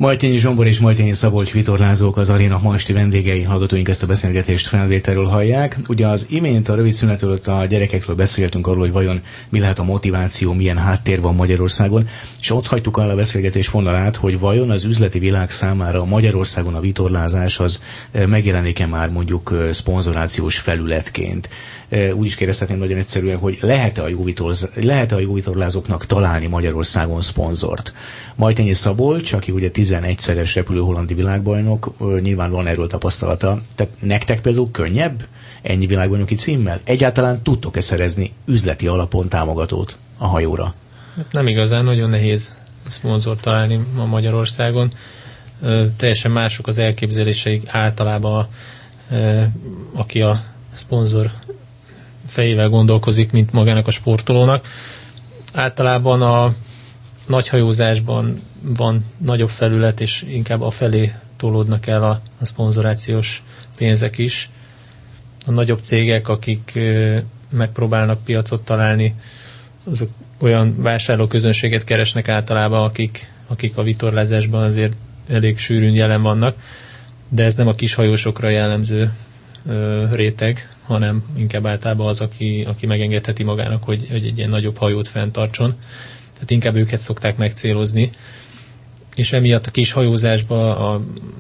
Majtényi Zsombor és Majtényi Szabolcs vitorlázók az aréna ma esti vendégei, hallgatóink ezt a beszélgetést felvételről hallják. Ugye az imént a rövid szünet előtt a gyerekekről beszéltünk arról, hogy vajon mi lehet a motiváció, milyen háttér van Magyarországon, és ott hagytuk el a beszélgetés vonalát, hogy vajon az üzleti világ számára Magyarországon a vitorlázás az megjelenik-e már mondjuk szponzorációs felületként. Úgy is kérdezhetném nagyon egyszerűen, hogy lehet-e a jó vitorlázóknak találni Magyarországon szponzort. Majtényi Szabolcs, aki ugye 11-szeres repülő hollandi világbajnok, nyilván van erről tapasztalata. Tehát nektek például könnyebb ennyi világbajnoki címmel? Egyáltalán tudtok-e szerezni üzleti alapon támogatót a hajóra? Nem igazán, nagyon nehéz szponzort találni ma Magyarországon. Teljesen mások az elképzeléseik általában, aki a szponzor fejével gondolkozik, mint magának a sportolónak. Általában a nagyhajózásban van nagyobb felület, és inkább afelé tolódnak el a szponzorációs pénzek is. A nagyobb cégek, akik megpróbálnak piacot találni, azok olyan vásárlóközönséget keresnek általában, akik a vitorlázásban azért elég sűrűn jelen vannak, de ez nem a kishajósokra jellemző réteg, hanem inkább általában az, aki megengedheti magának, hogy egy ilyen nagyobb hajót fenntartson. Tehát inkább őket szokták megcélozni. És emiatt a kis hajózásban, a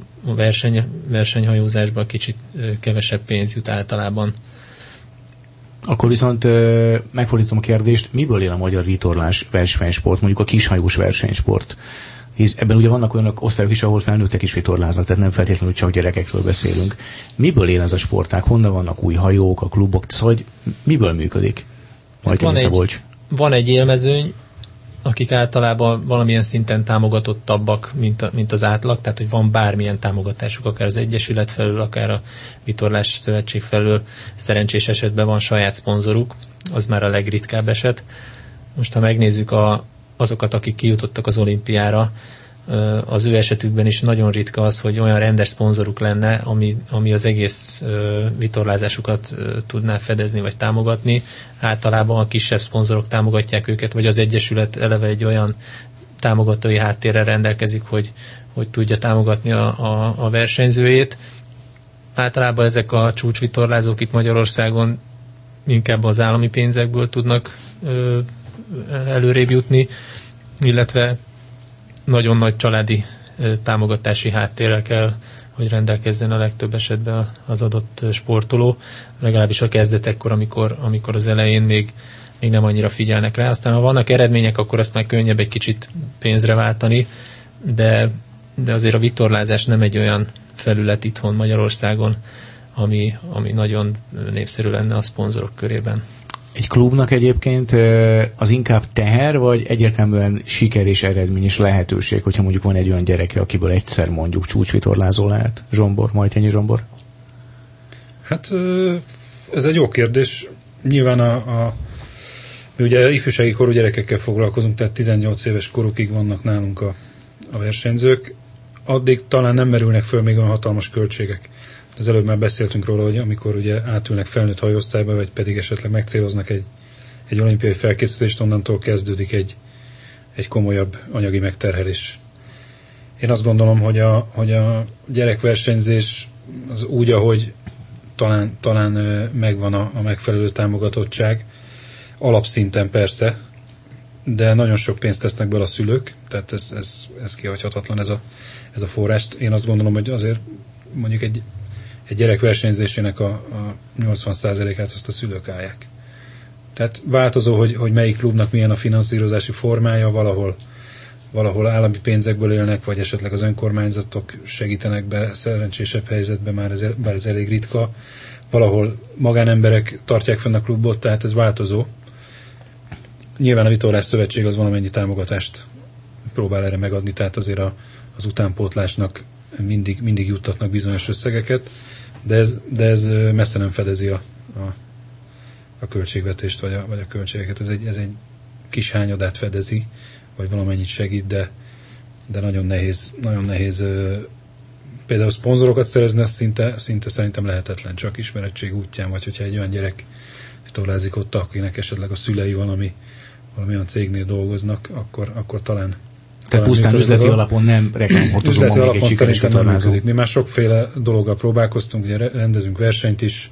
versenyhajózásban kicsit kevesebb pénz jut általában. Akkor viszont megfordítom a kérdést, miből él a magyar vitorlás versenysport, mondjuk a kishajós versenysport? Hisz ebben ugye vannak olyan osztályok is, ahol felnőttek is vitorláznak, tehát nem feltétlenül csak gyerekekről beszélünk. Miből él ez a sportág? Honnan vannak új hajók, a klubok? Szóval miből működik? Van egy élmezőny, akik általában valamilyen szinten támogatottabbak, mint az átlag, tehát hogy van bármilyen támogatásuk, akár az Egyesület felől, akár a Vitorlás Szövetség felől, szerencsés esetben van saját szponzoruk, az már a legritkább eset. Most ha megnézzük azokat, akik kijutottak az olimpiára, az ő esetükben is nagyon ritka az, hogy olyan rendes szponzoruk lenne, ami az egész vitorlázásukat tudná fedezni vagy támogatni. Általában a kisebb szponzorok támogatják őket, vagy az Egyesület eleve egy olyan támogatói háttérrel rendelkezik, hogy tudja támogatni a versenyzőjét. Általában ezek a csúcsvitorlázók itt Magyarországon inkább az állami pénzekből tudnak előrébb jutni, illetve nagyon nagy családi támogatási háttérrel kell, hogy rendelkezzen a legtöbb esetben az adott sportoló, legalábbis a kezdetekkor, amikor az elején még nem annyira figyelnek rá. Aztán ha vannak eredmények, akkor azt már könnyebb egy kicsit pénzre váltani, de azért a vitorlázás nem egy olyan felület itthon Magyarországon, ami nagyon népszerű lenne a szponzorok körében. Egy klubnak egyébként az inkább teher, vagy egyértelműen siker és eredmény és lehetőség, hogyha mondjuk van egy olyan gyereke, akiből egyszer mondjuk csúcsvitorlázó lehet? Majtényi Zsombor? Hát ez egy jó kérdés. Nyilván mi ugye ifjúsági korú gyerekekkel foglalkozunk, tehát 18 éves korukig vannak nálunk a versenyzők. Addig talán nem merülnek föl még olyan hatalmas költségek. Az előbb már beszéltünk róla, hogy amikor ugye átülnek felnőtt hajóosztályba, vagy pedig esetleg megcéloznak egy olimpiai felkészítést, onnantól kezdődik egy komolyabb anyagi megterhelés. Én azt gondolom, hogy a gyerekversenyzés az úgy, ahogy talán megvan a megfelelő támogatottság, alapszinten persze, de nagyon sok pénzt tesznek bele a szülők, tehát ez kihagyhatatlan ez a forrást. Én azt gondolom, hogy azért mondjuk egy gyerek versenyzésének a 80%-át azt a szülők állják. Tehát változó, hogy melyik klubnak milyen a finanszírozási formája, valahol állami pénzekből élnek, vagy esetleg az önkormányzatok segítenek be szerencsésebb helyzetben, bár ez elég ritka. Valahol magánemberek tartják fenn a klubot, tehát ez változó. Nyilván a Vitorlás Szövetség az valamennyi támogatást próbál erre megadni, tehát azért az utánpótlásnak mindig juttatnak bizonyos összegeket, de ez messze nem fedezi a költségvetést, vagy a költségeket. Ez egy kis hányadát fedezi, vagy valamennyit segít, de nagyon nehéz például szponzorokat szerezni, az szinte szerintem lehetetlen, csak ismerettség útján, vagy hogyha egy olyan gyerek vitorlázik ott, akinek esetleg a szülei valami olyan cégnél dolgoznak, akkor talán Tehát pusztán üzleti alapon nem reklámhotozó ma még egy sikeres vitorlázó. Mi már sokféle dologgal próbálkoztunk, ugye rendezünk versenyt is,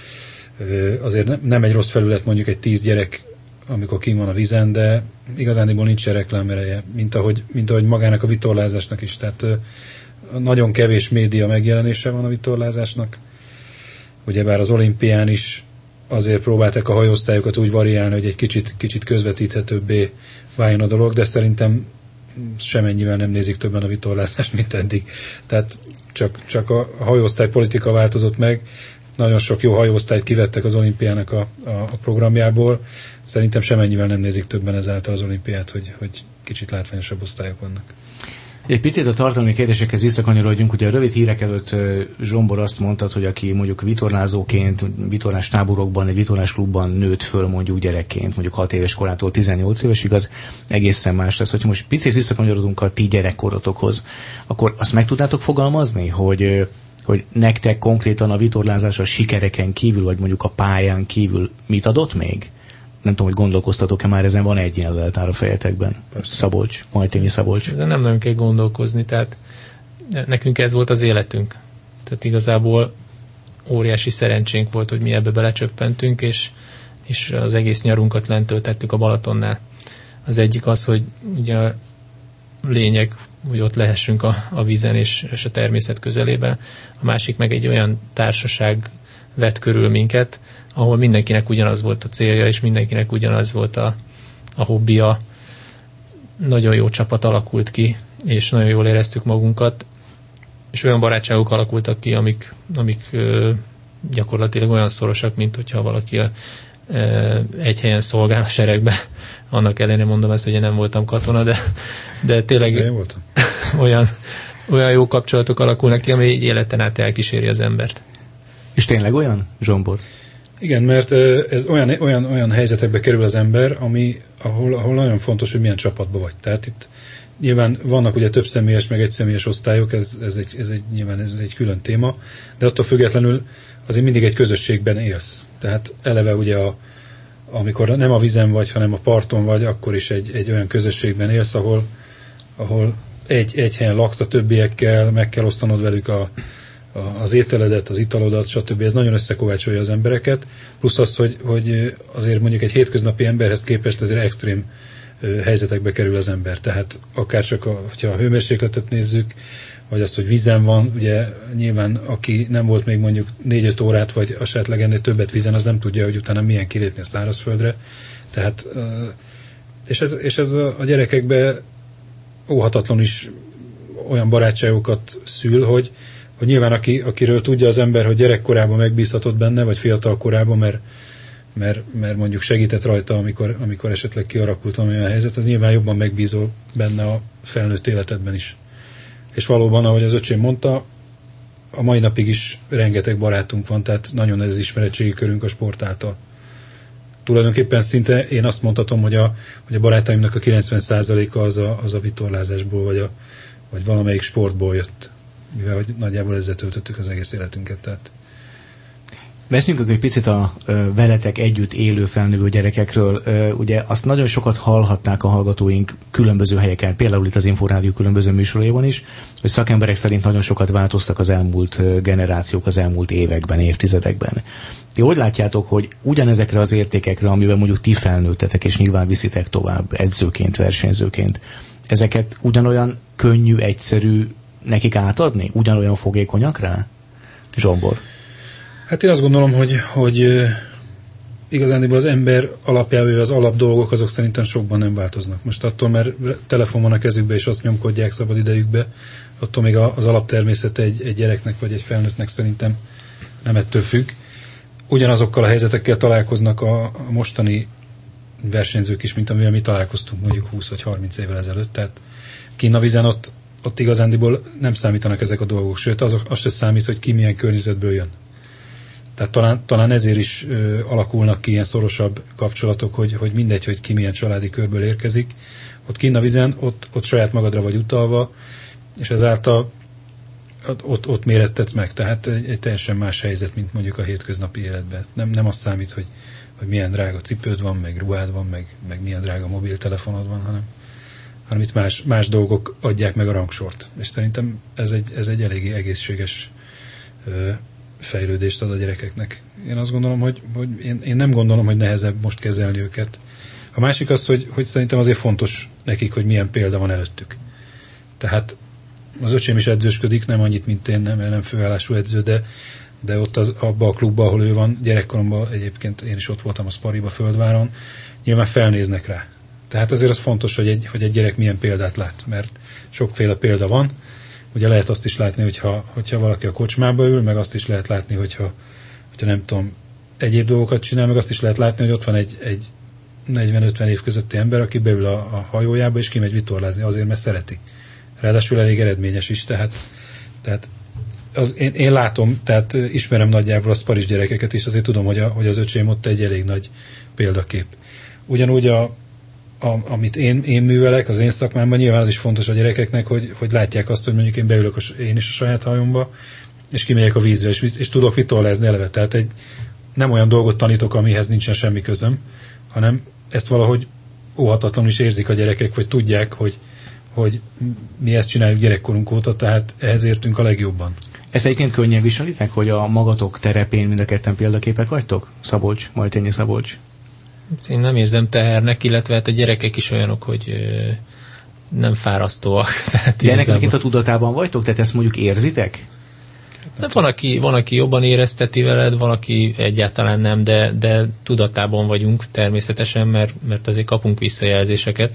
azért nem egy rossz felület mondjuk egy 10 gyerek, amikor kint van a vízen, de igazándiból nincs reklámereje, mint ahogy magának a vitorlázásnak is. Tehát nagyon kevés média megjelenése van a vitorlázásnak. Ugyebár az olimpián is azért próbálták a hajóosztályokat úgy variálni, hogy egy kicsit közvetíthetőbbé váljon a dolog, de szerintem semennyivel nem nézik többen a vitorlázást, mint eddig. Tehát csak a hajóosztály politika változott meg, nagyon sok jó hajóosztályt kivettek az olimpiának a programjából. Szerintem semennyivel nem nézik többen ezáltal az olimpiát, hogy kicsit látványosabb osztályok vannak. Egy picit a tartalmi kérdésekhez visszakanyarodjunk. Ugye a rövid hírek előtt Zsombor azt mondtad, hogy aki mondjuk vitorlázóként, vitorlás táborokban, egy vitorlás klubban nőtt föl mondjuk gyerekként, mondjuk 6 éves korától 18 évesig, az egészen más lesz. Hogyha most picit visszakanyarodunk a ti gyerekkorotokhoz, akkor azt meg tudnátok fogalmazni, hogy nektek konkrétan a vitorlázás a sikereken kívül, vagy mondjuk a pályán kívül mit adott még? Nem tudom, hogy gondolkoztatok-e már ezen, van egy ilyen leltár a fejetekben. Persze. Szabolcs, Majtényi Szabolcs. Ezen nem nagyon kell gondolkozni, tehát nekünk ez volt az életünk. Tehát igazából óriási szerencsénk volt, hogy mi ebbe belecsöppentünk, és az egész nyarunkat lent töltettük a Balatonnál. Az egyik az, hogy ugye a lényeg, hogy ott lehessünk a vízen és a természet közelében. A másik meg egy olyan társaság vett körül minket, ahol mindenkinek ugyanaz volt a célja, és mindenkinek ugyanaz volt a hobbija. Nagyon jó csapat alakult ki, és nagyon jól éreztük magunkat, és olyan barátságok alakultak ki, amik gyakorlatilag olyan szorosak, mint hogyha valaki egy helyen szolgál a seregbe. Annak ellenére mondom ezt, hogy én nem voltam katona, de tényleg olyan jó kapcsolatok alakulnak ki, ami egy életen át elkíséri az embert. És tényleg olyan, Zsombor? Igen, mert ez olyan helyzetekbe kerül az ember, ahol nagyon fontos, hogy milyen csapatban vagy. Tehát itt nyilván vannak ugye több személyes, meg egy személyes osztályok, ez egy külön téma, de attól függetlenül azért mindig egy közösségben élsz. Tehát eleve ugye amikor nem a vízen vagy, hanem a parton vagy, akkor is egy olyan közösségben élsz, ahol egy helyen laksz a többiekkel, meg kell osztanod velük az ételedet, az italodat, stb. Ez nagyon összekovácsolja az embereket, plusz az, hogy azért mondjuk egy hétköznapi emberhez képest azért extrém helyzetekbe kerül az ember. Tehát akár csak, hogyha a hőmérsékletet nézzük, vagy azt, hogy vízen van, ugye nyilván aki nem volt még mondjuk 4-5 órát, vagy esetleg ennél többet vízen, az nem tudja, hogy utána milyen kilépni a szárazföldre. Tehát, és ez a gyerekekbe óhatatlanul is olyan barátságokat szül, hogy nyilván akiről tudja az ember, hogy gyerekkorában megbízhatott benne, vagy fiatal korában, mert mondjuk segített rajta, amikor esetleg kialakult olyan helyzet, az nyilván jobban megbízol benne a felnőtt életedben is. És valóban, ahogy az öcsém mondta, a mai napig is rengeteg barátunk van, tehát nagyon ez az ismeretségi körünk a sport által. Tulajdonképpen szinte én azt mondhatom, hogy a barátaimnak a 90%-a az a vitorlázásból, vagy valamelyik sportból jött. Mivel hogy nagyjából ezzel töltöttük az egész életünket. Tehát. Beszéljünk egy picit a veletek együtt élő felnövő gyerekekről. Ugye azt nagyon sokat hallhatták a hallgatóink különböző helyeken, például itt az Inforádió különböző műsoraiban is, hogy szakemberek szerint nagyon sokat változtak az elmúlt generációk, az elmúlt években, évtizedekben. Ti hogy látjátok, hogy ugyanezekre az értékekre, amiben mondjuk ti felnőttetek, és nyilván viszitek tovább edzőként, versenyzőként, ezeket ugyanolyan könnyű, egyszerű nekik átadni? Ugyanolyan fogékonyak rá? Zsombor? Hát én azt gondolom, hogy igazándiból az ember alapjában az alapdolgok azok szerintem sokban nem változnak. Most attól, mert telefon van a kezükbe, és azt nyomkodják szabad idejükbe, attól még az alaptermészete egy gyereknek vagy egy felnőttnek szerintem nem ettől függ. Ugyanazokkal a helyzetekkel találkoznak a mostani versenyzők is, mint amivel mi találkoztunk mondjuk 20 vagy 30 évvel ezelőtt. Tehát kint a vízen ott igazándiból nem számítanak ezek a dolgok, sőt az se számít, hogy ki milyen környezetből jön. Tehát talán ezért is alakulnak ki ilyen szorosabb kapcsolatok, hogy mindegy, hogy ki milyen családi körből érkezik. Ott kint a vízen, ott saját magadra vagy utalva, és ezáltal ott mérettetsz meg. Tehát egy teljesen más helyzet, mint mondjuk a hétköznapi életben. Nem az számít, hogy milyen drága cipőd van, meg ruhád van, meg milyen drága mobiltelefonod van, hanem hanem itt más dolgok adják meg a rangsort. És szerintem ez egy eléggé egészséges fejlődést ad a gyerekeknek. Én azt gondolom, hogy én nem gondolom, hogy nehezebb most kezelni őket. A másik az, hogy szerintem azért fontos nekik, hogy milyen példa van előttük. Tehát az öcsém is edzősködik, nem annyit, mint én, nem főállású edző, de ott abban a klubban, ahol ő van, gyerekkoromban egyébként én is ott voltam a Spariba, Földváron, nyilván felnéznek rá. Tehát azért az fontos, hogy egy gyerek milyen példát lát, mert sokféle példa van. Ugye lehet azt is látni, hogyha valaki a kocsmába ül, meg azt is lehet látni, hogyha nem tudom, egyéb dolgokat csinál, meg azt is lehet látni, hogy ott van egy 40-50 év közötti ember, aki beül a hajójába, és kimegy vitorlázni azért, mert szereti. Ráadásul elég eredményes is, tehát én látom, tehát ismerem nagyjából a sparis gyerekeket is, azért tudom, hogy az öcsém ott egy elég nagy példakép. Ugyanúgy amit én művelek, az én szakmámban, nyilván az is fontos a gyerekeknek, hogy látják azt, hogy mondjuk én beülök én is a saját hajómba, és kimegyek a vízre, és tudok vitorlázni eleve. Tehát nem olyan dolgot tanítok, amihez nincsen semmi közöm, hanem ezt valahogy óhatatlanul is érzik a gyerekek, vagy tudják, hogy mi ezt csináljuk gyerekkorunk óta, tehát ehhez értünk a legjobban. Ezt egyébként könnyen viselitek, hogy a magatok terepén mind a ketten példaképek vagytok? Szabolcs, Majtényi Szabolcs. Én nem érzem tehernek, illetve hát a gyerekek is olyanok, hogy nem fárasztóak. De ennek egyébként a tudatában vagytok? Tehát ezt mondjuk érzitek? Hát van, aki jobban érezteti veled, van, aki egyáltalán nem, de tudatában vagyunk természetesen, mert azért kapunk visszajelzéseket.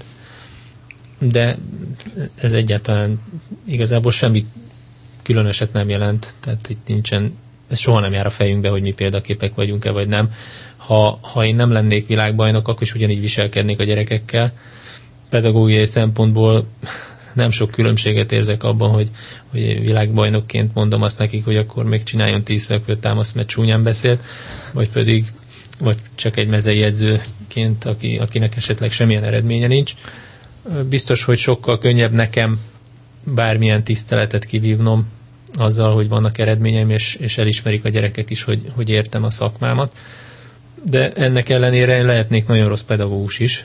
De ez egyáltalán igazából semmi különöset nem jelent. Tehát itt nincsen, ez soha nem jár a fejünkbe, hogy mi példaképek vagyunk-e, vagy nem. Ha én nem lennék világbajnok, akkor is ugyanígy viselkednék a gyerekekkel. Pedagógiai szempontból nem sok különbséget érzek abban, hogy világbajnokként mondom azt nekik, hogy akkor még csináljon 10 fekvőtámaszt, mert csúnyán beszélt, vagy csak egy mezei edzőként, akinek esetleg semmilyen eredménye nincs. Biztos, hogy sokkal könnyebb nekem bármilyen tiszteletet kivívnom azzal, hogy vannak eredményeim, és elismerik a gyerekek is, hogy értem a szakmámat. De ennek ellenére én lehetnék nagyon rossz pedagógus is.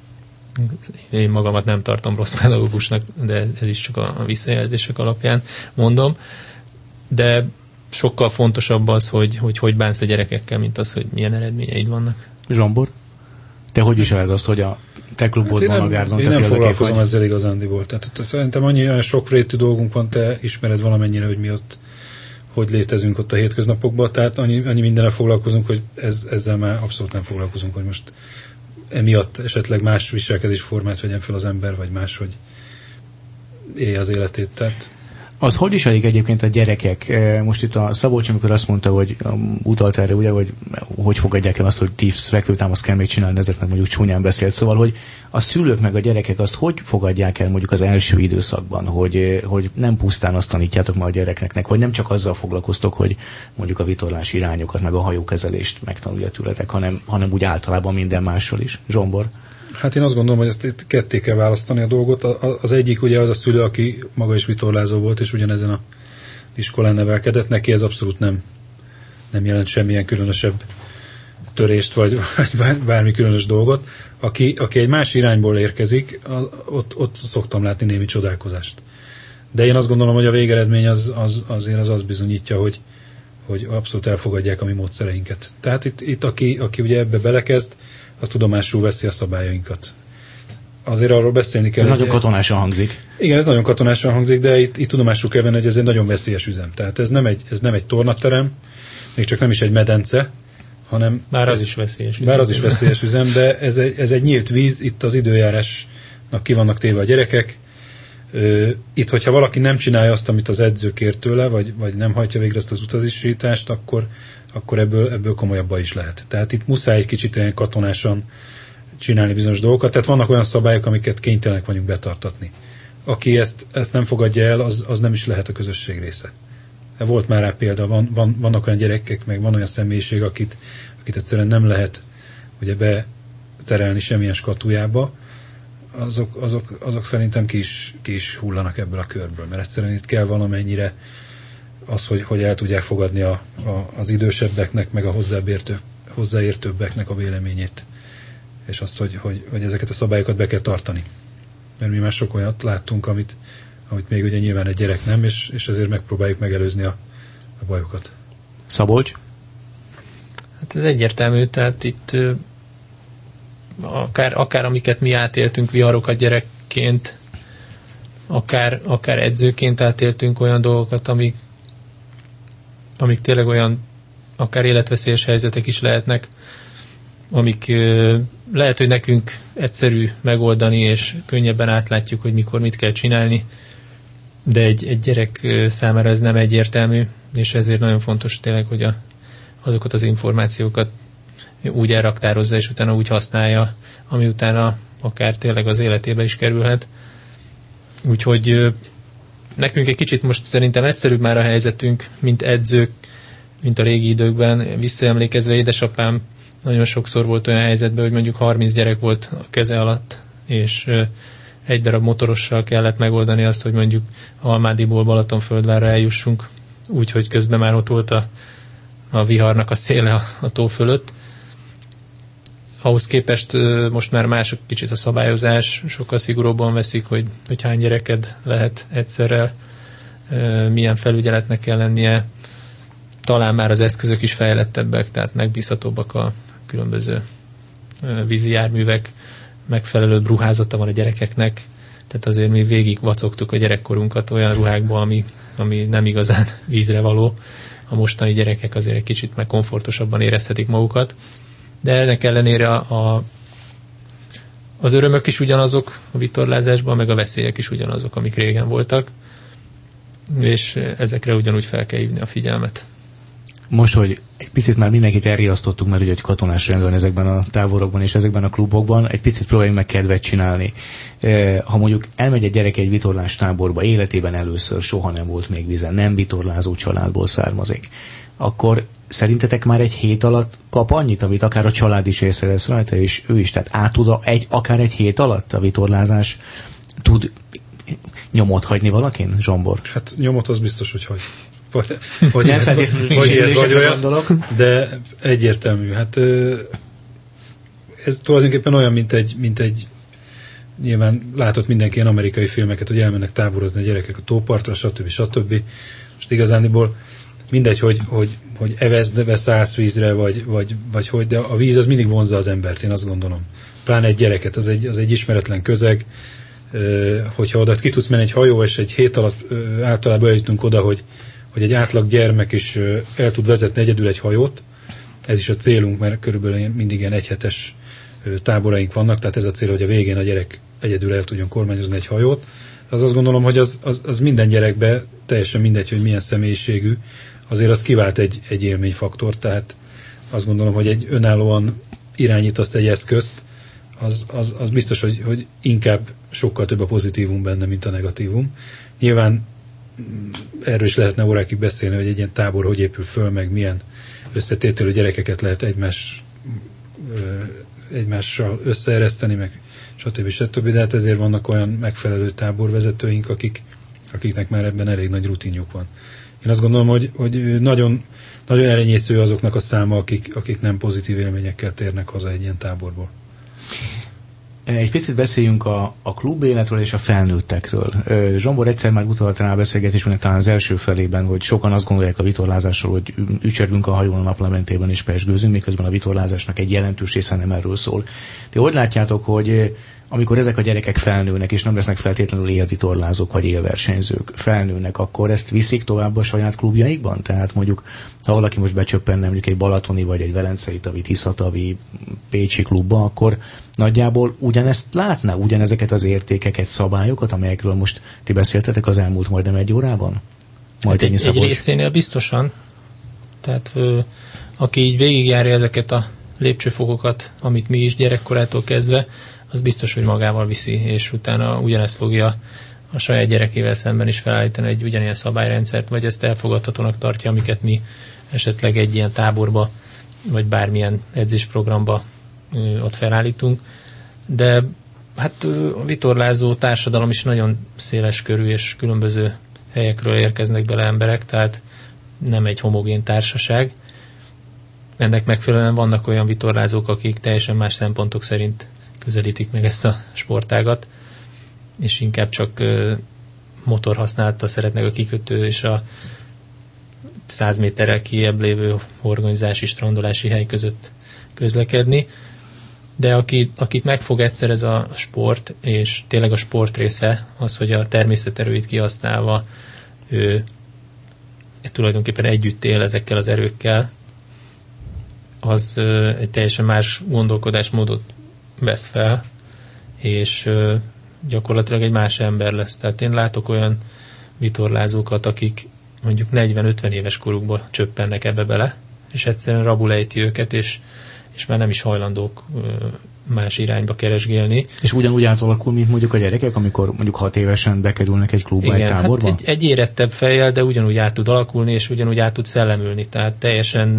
Én magamat nem tartom rossz pedagógusnak, de ez is csak a visszajelzések alapján mondom. De sokkal fontosabb az, hogy bánsz a gyerekekkel, mint az, hogy milyen eredményeid vannak. Zsombor, te hogy viseled azt, hogy a te klubodban a Gárdon? Én nem foglalkozom ezzel igazándiból. Tehát szerintem olyan sokrétű dolgunk van, te ismered valamennyire, hogy mi ott hogy létezünk ott a hétköznapokban, tehát annyi mindenre foglalkozunk, hogy ezzel már abszolút nem foglalkozunk, hogy most emiatt esetleg más viselkedésformát vegyen fel az ember, vagy máshogy élje az életét. Tehát az hogy viselik egyébként a gyerekek? Most itt a Szabolcs, amikor azt mondta, hogy utalt erre, ugye, hogy fogadják el azt, hogy 10 fekvőtámaszt kell még csinálni, ezek meg mondjuk csúnyán beszélt. Szóval, hogy a szülők meg a gyerekek azt hogy fogadják el mondjuk az első időszakban, hogy nem pusztán azt tanítjátok ma a gyerekeknek, vagy nem csak azzal foglalkoztok, hogy mondjuk a vitorlás irányokat, meg a hajókezelést megtanulja tőletek, hanem úgy általában minden mással is. Zsombor? Hát én azt gondolom, hogy ezt itt ketté kell választani a dolgot. Az egyik ugye az a szülő, aki maga is vitorlázó volt, és ugyanezen a iskolán nevelkedett, neki ez abszolút nem jelent semmilyen különösebb törést, vagy bármi különös dolgot. Aki egy más irányból érkezik, ott szoktam látni némi csodálkozást. De én azt gondolom, hogy a végeredmény azért az bizonyítja, hogy abszolút elfogadják a mi módszereinket. Tehát itt aki ugye ebbe belekezd, az tudomásul veszi a szabályainkat. Azért arról beszélni kell. Ez nagyon katonásan hangzik. Igen, ez nagyon katonásan hangzik, de itt tudomásul kell venni, hogy ez egy nagyon veszélyes üzem. Tehát ez nem egy tornaterem, még csak nem is egy medence, hanem... Bár az is veszélyes üzem. Bár az is veszélyes üzem, de ez egy nyílt víz, itt az időjárásnak ki vannak téve a gyerekek. Itt, hogyha valaki nem csinálja azt, amit az edző kér tőle, vagy nem hajtja végre ezt az utazásítást, akkor ebből komolyabb baj is lehet. Tehát itt muszáj egy kicsit ilyen katonásan csinálni bizonyos dolgokat. Tehát vannak olyan szabályok, amiket kénytelenek vagyunk betartatni. Aki ezt nem fogadja el, az nem is lehet a közösség része. Volt már rá példa, vannak olyan gyerekek, meg van olyan személyiség, akit egyszerűen nem lehet ugye beterelni semmilyen skatujába, azok szerintem ki is hullanak ebből a körből, mert egyszerűen itt kell valamennyire az, hogy el tudják fogadni az idősebbeknek, meg a hozzáértőbbeknek a véleményét, és azt, hogy ezeket a szabályokat be kell tartani. mert mi már sok olyat láttunk, amit még ugye nyilván egy gyerek nem, és ezért megpróbáljuk megelőzni a bajokat. Szabolcs? Hát ez egyértelmű, tehát itt akár amiket mi átéltünk, viharokat gyerekként, akár edzőként átéltünk olyan dolgokat, amik tényleg olyan akár életveszélyes helyzetek is lehetnek, amik lehet, hogy nekünk egyszerű megoldani, és könnyebben átlátjuk, hogy mikor mit kell csinálni, de egy gyerek számára ez nem egyértelmű, és ezért nagyon fontos tényleg, hogy azokat az információkat úgy elraktározza, és utána úgy használja, ami utána akár tényleg az életébe is kerülhet. Úgyhogy nekünk egy kicsit most szerintem egyszerűbb már a helyzetünk, mint edzők, mint a régi időkben. Visszaemlékezve édesapám nagyon sokszor volt olyan helyzetben, hogy mondjuk 30 gyerek volt a keze alatt, és egy darab motorossal kellett megoldani azt, hogy mondjuk Almádiból Balatonföldvárra eljussunk, úgyhogy közben már ott volt a viharnak a széle a tó fölött. Ahhoz képest most már mások kicsit a szabályozás, sokkal szigorúbban veszik, hogy hány gyereked lehet egyszerre, milyen felügyeletnek kell lennie. Talán már az eszközök is fejlettebbek, tehát megbízhatóbbak a különböző vízi járművek, megfelelő ruházata van a gyerekeknek, tehát azért mi végig vacogtuk a gyerekkorunkat olyan ruhákba, ami nem igazán vízre való. A mostani gyerekek azért egy kicsit meg komfortosabban érezhetik magukat, de ennek ellenére az örömök is ugyanazok a vitorlázásban, meg a veszélyek is ugyanazok, amik régen voltak, és ezekre ugyanúgy fel kell hívni a figyelmet. Most, hogy egy picit már mindenkit elriasztottuk, mert ugye egy katonás rend van ezekben a táborokban és ezekben a klubokban, egy picit próbáljunk meg kedvet csinálni. Ha mondjuk elmegy egy gyerek egy vitorlás táborba, életében először soha nem volt még vízen, nem vitorlázó családból származik, akkor szerintetek már egy hét alatt kap annyit, amit akár a család is észrevesz rajta, és ő is, tehát át tud akár egy hét alatt a vitorlázás tud nyomot hagyni valakin, Zsombor? Hát nyomot az biztos, hogy hagy. Vagy nem feltétlenül vagy olyan dolog, de egyértelmű. Hát ez tulajdonképpen olyan, mint egy nyilván látott mindenki ilyen amerikai filmeket, hogy elmennek táborozni a gyerekek a tópartra, stb. Most igazániból mindegy, hogy evezd, szállsz vízre, vagy hogy, de a víz az mindig vonzza az embert, én azt gondolom. Pláne egy gyereket, az egy ismeretlen közeg, hogyha oda ki tudsz menni egy hajó, és egy hét alatt általában eljutunk oda, hogy egy átlag gyermek is el tud vezetni egyedül egy hajót. Ez is a célunk, mert körülbelül mindig ilyen egyhetes táboraink vannak, tehát ez a cél, hogy a végén a gyerek egyedül el tudjon kormányozni egy hajót. Az azt gondolom, hogy az minden gyerekbe, teljesen mindegy, hogy milyen személyiségű, azért az kivált egy élményfaktor, tehát azt gondolom, hogy egy önállóan irányítasz egy eszközt, az biztos, hogy inkább sokkal több a pozitívum benne, mint a negatívum. Nyilván erről is lehetne órákig beszélni, hogy egy ilyen tábor hogy épül föl, meg milyen összetételű gyerekeket lehet egymással összeereszteni, meg stb. De hát ezért vannak olyan megfelelő táborvezetőink, akiknek már ebben elég nagy rutinjuk van. Én azt gondolom, hogy nagyon, nagyon elenyésző azoknak a száma, akik nem pozitív élményekkel térnek haza egy ilyen táborból. Egy picit beszéljünk a klubéletről és a felnőttekről. Zsombor egyszer már utalt rá a beszélgetésben, talán az első felében, hogy sokan azt gondolják a vitorlázásról, hogy ücsörgünk a hajón a naplementében és pezsgőzünk, miközben a vitorlázásnak egy jelentős része nem erről szól. Ti hogy látjátok, hogy amikor ezek a gyerekek felnőnek, és nem lesznek feltétlenül élvitorlázók vagy élversenyzők, felnőnek, akkor ezt viszik tovább a saját klubjaikban? Tehát mondjuk, ha valaki most becsöppenne mondjuk egy balatoni, vagy egy velencei tavi, tiszatavi, pécsi klubba, akkor nagyjából ugyanezt látná, ugyanezeket az értékeket, szabályokat, amelyekről most ti beszéltetek az elmúlt majdnem egy órában? Majd hát egy részénél biztosan. Tehát aki így végigjárja ezeket a lépcsőfokokat, amit mi is gyerekkorától kezdve, az biztos, hogy magával viszi, és utána ugyanezt fogja a saját gyerekével szemben is felállítani egy ugyanilyen szabályrendszert, vagy ezt elfogadhatónak tartja, amiket mi esetleg egy ilyen táborba, vagy bármilyen edzésprogramba ott felállítunk. De hát a vitorlázó társadalom is nagyon széles körű, és különböző helyekről érkeznek bele emberek, tehát nem egy homogén társaság. Ennek megfelelően vannak olyan vitorlázók, akik teljesen más szempontok szerint közelítik meg ezt a sportágat. és inkább csak motor használata szeretnek a kikötő és a 100 méterrel kijebb lévő horgonyzási, strandolási hely között közlekedni. De akit megfog egyszer ez a sport, és tényleg a sport része az, hogy a természeterőit kihasználva ő tulajdonképpen együtt él ezekkel az erőkkel, az egy teljesen más gondolkodásmódot vesz fel, és gyakorlatilag egy más ember lesz. Tehát én látok olyan vitorlázókat, akik mondjuk 40-50 éves korukban csöppennek ebbe bele, és egyszerűen rabul ejti őket, és már nem is hajlandók más irányba keresgélni. És ugyanúgy átalakul, mint mondjuk a gyerekek, amikor mondjuk 6 évesen bekerülnek egy klubba, igen, egy táborba? Hát egy érettebb fejjel, de ugyanúgy át tud alakulni, és ugyanúgy át tud szellemülni. Tehát teljesen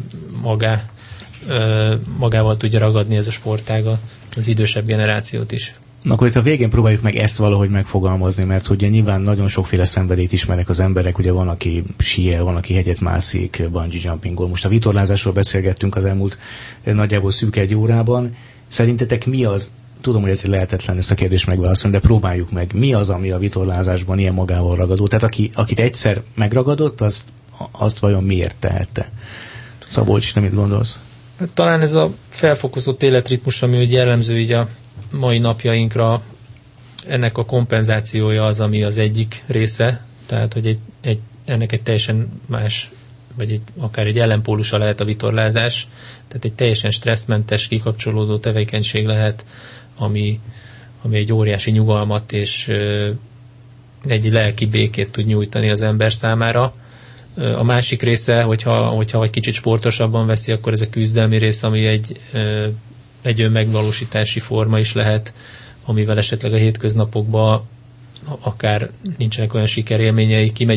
magával tudja ragadni ez a sportág az idősebb generációt is. Na akkor itt a végén próbáljuk meg ezt valahogy megfogalmazni, mert ugye nyilván nagyon sokféle szenvedélyt ismernek az emberek, ugye van, aki síel, van, aki hegyet mászik, bungee jumpingol. Most a vitorlázásról beszélgettünk az elmúlt nagyjából szűk 1 órában. Szerintetek mi az, tudom, hogy ez lehetetlen ezt a kérdést megválaszolni, de próbáljuk meg, mi az, ami a vitorlázásban ilyen magával ragadó? Tehát akit egyszer megragadott, azt vajon miért tehette? Szabolcs, te mit gondolsz? Talán ez a felfokozott életritmus, ami ugye jellemző így a mai napjainkra, ennek a kompenzációja az, ami az egyik része, tehát hogy ennek egy teljesen más, vagy akár egy ellenpólusa lehet a vitorlázás, tehát egy teljesen stresszmentes, kikapcsolódó tevékenység lehet, ami egy óriási nyugalmat és egy lelki békét tud nyújtani az ember számára. A másik része, hogyha egy kicsit sportosabban veszi, akkor ez a küzdelmi rész, ami egy önmegvalósítási forma is lehet, amivel esetleg a hétköznapokban akár nincsenek olyan sikerélményei, kimegy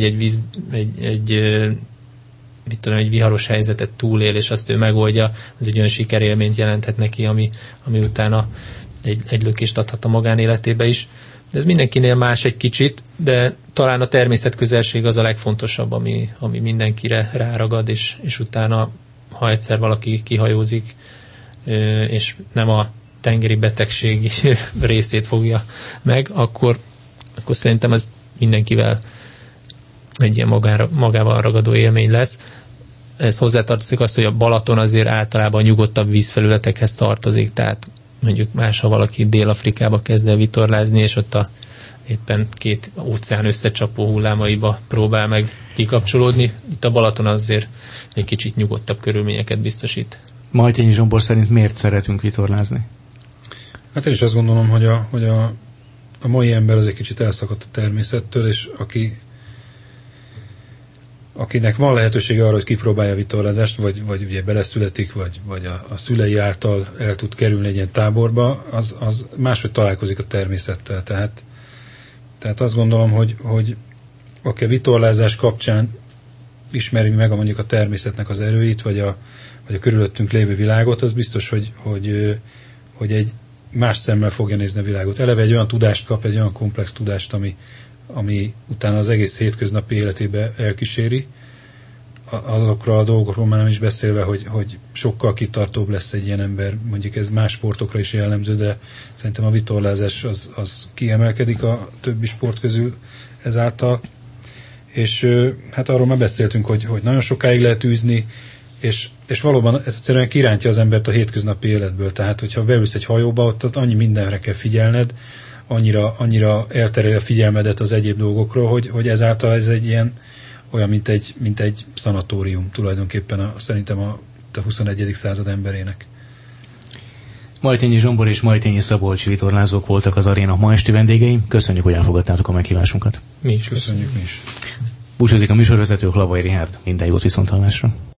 egy viharos helyzetet túlél, és azt ő megoldja, az egy olyan sikerélményt jelenthet neki, ami utána egy lökést adhat a magánéletébe is. De ez mindenkinél más egy kicsit, de talán a természetközelség az a legfontosabb, ami mindenkire ráragad, és utána, ha egyszer valaki kihajózik, és nem a tengeri betegség részét fogja meg, akkor szerintem ez mindenkivel egy ilyen magával ragadó élmény lesz. Ez hozzátartozik az, hogy a Balaton azért általában nyugodtabb vízfelületekhez tartozik, tehát mondjuk más, ha valaki Dél-Afrikába kezd el vitorlázni, és ott éppen 2 óceán összecsapó hullámaiba próbál meg kikapcsolódni. Itt a Balaton azért egy kicsit nyugodtabb körülményeket biztosít. Majtényi Zsombor szerint miért szeretünk vitorlázni? Hát én is azt gondolom, hogy a mai ember az egy kicsit elszakadt a természettől, és akinek van lehetősége arra, hogy kipróbálja a vitorlázást, vagy ugye beleszületik, vagy a szülei által el tud kerülni egy ilyen táborba, az máshogy találkozik a természettel. Tehát azt gondolom, hogy aki a vitorlázás kapcsán ismeri meg mondjuk a természetnek az erőit, vagy a körülöttünk lévő világot, az biztos, hogy egy más szemmel fogja nézni a világot. Eleve egy olyan tudást kap, egy olyan komplex tudást, ami utána az egész hétköznapi életébe elkíséri. Azokról a dolgokról már nem is beszélve, hogy sokkal kitartóbb lesz egy ilyen ember. Mondjuk ez más sportokra is jellemző, de szerintem a vitorlázás az kiemelkedik a többi sport közül ezáltal. És hát arról már beszéltünk, hogy nagyon sokáig lehet űzni, és valóban egyszerűen kirántja az embert a hétköznapi életből. Tehát, hogyha beülsz egy hajóba, ott annyi mindenre kell figyelned, annyira eltereli a figyelmedet az egyéb dolgokról, hogy ezáltal ez egy ilyen olyan, mint egy szanatórium tulajdonképpen szerintem a 21. század emberének. Majtényi Zsombor és Majtényi Szabolcs vitorlázók voltak az aréna ma esti vendégei. Köszönjük, hogy elfogadtátok a meghívásunkat. Mi is köszönjük. Mi is. Búcsúzik a műsorvezető, Lavai Richárd. Minden jót, viszonthallásra.